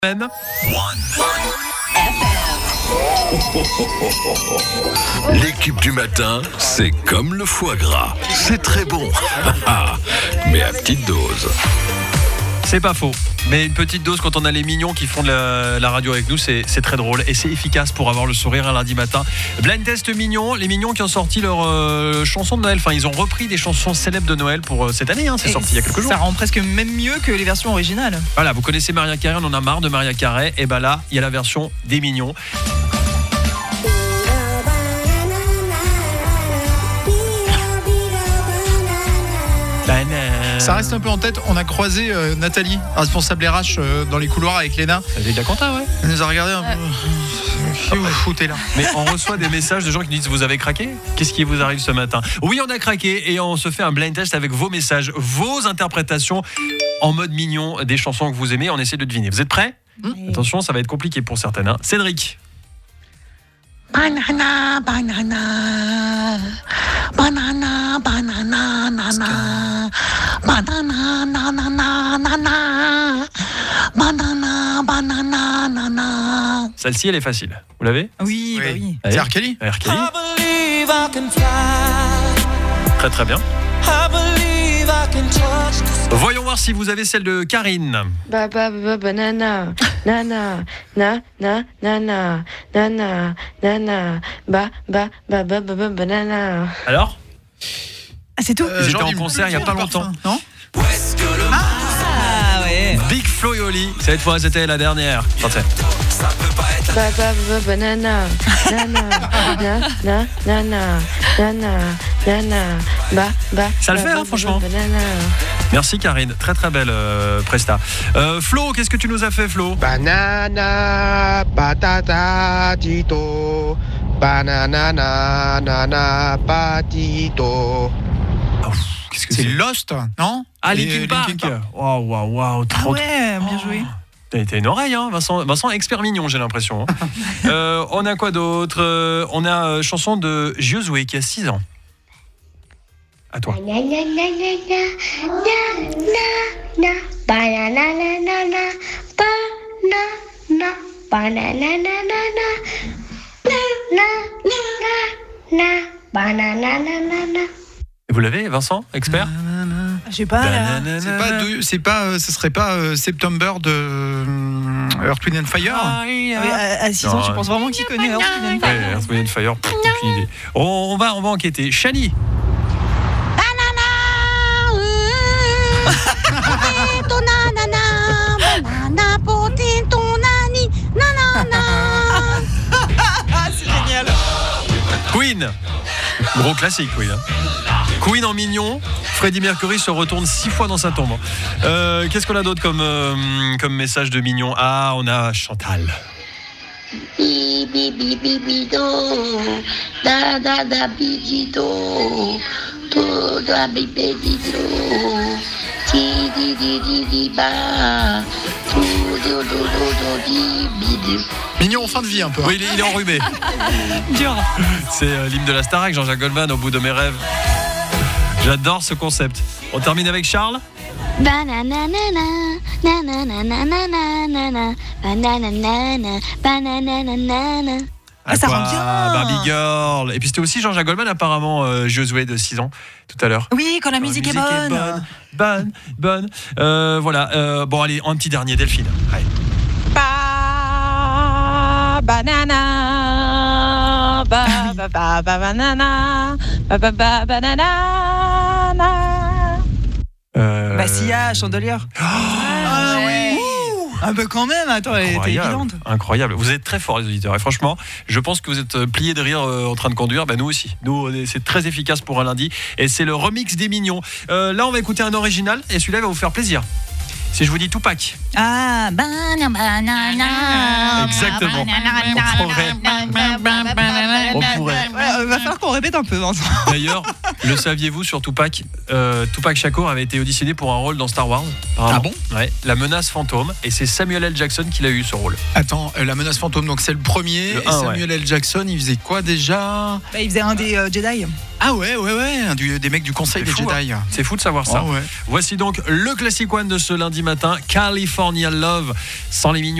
L'équipe du matin, c'est comme le foie gras. C'est très bon, mais à petite dose. C'est pas faux, mais une petite dose quand on a les mignons qui font de la radio avec nous, c'est très drôle et c'est efficace pour avoir le sourire un lundi matin. Blind test mignon, les mignons qui ont sorti leur chanson de Noël, enfin ils ont repris des chansons célèbres de Noël pour cette année, c'est sorti il y a quelques jours. Ça rend presque même mieux que les versions originales. Voilà, vous connaissez Mariah Carey, on en a marre de Mariah Carey, et ben là, il y a la version des mignons. Ça reste un peu en tête. On a croisé Nathalie, responsable RH, dans les couloirs avec Léna. Elle est de la compta, ouais. Elle nous a regardé un peu. Qu'est-ce que vous foutez là ? Mais on reçoit des messages de gens qui disent vous avez craqué ? Qu'est-ce qui vous arrive ce matin ? Oui, on a craqué et on se fait un blind test avec vos messages, vos interprétations en mode mignon des chansons que vous aimez. On essaie de deviner. Vous êtes prêts ? Attention, ça va être compliqué pour certaines. Hein. Cédric. Banana, banana, banana, banana, nana, banana, nana, nana, banana, banana, nana. Celle-ci, elle est facile. Vous l'avez ? Oui, bah oui. Allez. C'est R. Kelly. R. Kelly. Très très bien. Voyons voir si vous avez celle de Karine. Ba ba ba banana nana na na nana nana nana ba ba ba ba ba banana. Alors ? Ah, c'est tout. Ils étaient en concert il y a pas longtemps. Non ? Ah ouais. Big Flo et Oli. Cette fois, c'était la dernière. Chantez. Ba ba ba banana nana na na nana nana nana ba ba. Ça le fait, hein, franchement. Banana. Merci Karine, très très belle presta. Flo, qu'est-ce que tu nous as fait, Flo ? Banana, patata, tito. Banana, nana, patito. Qu'est-ce que C'est Lost, non ? Ah, Et, Linkin Park. Park. Waouh, Ah trop. ouais, bien joué. T'as une oreille, hein, Vincent, expert mignon, j'ai l'impression. Hein. On a quoi d'autre ? On a chanson de Josué qui a 6 ans. À toi. Vous l'avez, Vincent, expert ? Je sais pas. Ce serait pas September de Earth, Wind & Fire ? À 6 ans, tu penses vraiment qu'il connaît Earth, Wind & Fire ? Ouais, Earth, Wind & Fire, aucune idée. On va enquêter. Shani. Potato, nanana, banana, potato, nani, nanana. C'est génial. Queen. Gros classique, Queen. Hein. Queen en mignon. Freddie Mercury se retourne 6 fois dans sa tombe. Qu'est-ce qu'on a d'autre comme message de mignon ? Ah, on a Chantal. Bi bi bi bi bi do da da da bi di do do da bi bi di do ti di di di di ba do do do do do di bi di. Mignon en fin de vie un peu. Oui, il est enrhumé. Dur. C'est l'hymne de la Starac, Jean-Jacques Goldman, au bout de mes rêves. J'adore ce concept. On termine avec Charles. Banana nana nana nana nana nana banana nana banana nana. Ah, ça rend bien. Barbie Girl. Et puis c'était aussi Jean-Jacques Goldman apparemment, Josué de 6 ans tout à l'heure. Oui, quand la musique est bonne. Bonne. Voilà. Bon, allez, un petit dernier, Delphine. Allez. Banana, banana, banana. Sia, Chandelière. Ah oui. Ah bah quand même, attends, elle était évidente. Incroyable. Vous êtes très forts les auditeurs. Et franchement, je pense que vous êtes pliés de rire en train de conduire. Nous aussi. Nous, c'est très efficace pour un lundi. Et c'est le remix des mignons. Là, on va écouter un original. Et celui-là va vous faire plaisir. Si je vous dis Tupac. Ah, banana. Exactement. On pourrait. Ouais, va falloir qu'on répète un peu, Vincent. D'ailleurs, le saviez-vous sur Tupac ? Tupac Shakur avait été auditionné pour un rôle dans Star Wars. Ah bon ? Ouais, la menace fantôme. Et c'est Samuel L. Jackson qui l'a eu ce rôle. Attends, la menace fantôme, donc c'est le premier. Le et 1, Samuel L. Jackson, il faisait quoi déjà ? Il faisait un des Jedi. Ah ouais, des mecs du Conseil des fou, Jedi. Hein. C'est fou de savoir ça. Ah ouais. Voici donc le Classic One de ce lundi matin, California Love, sans les mignons.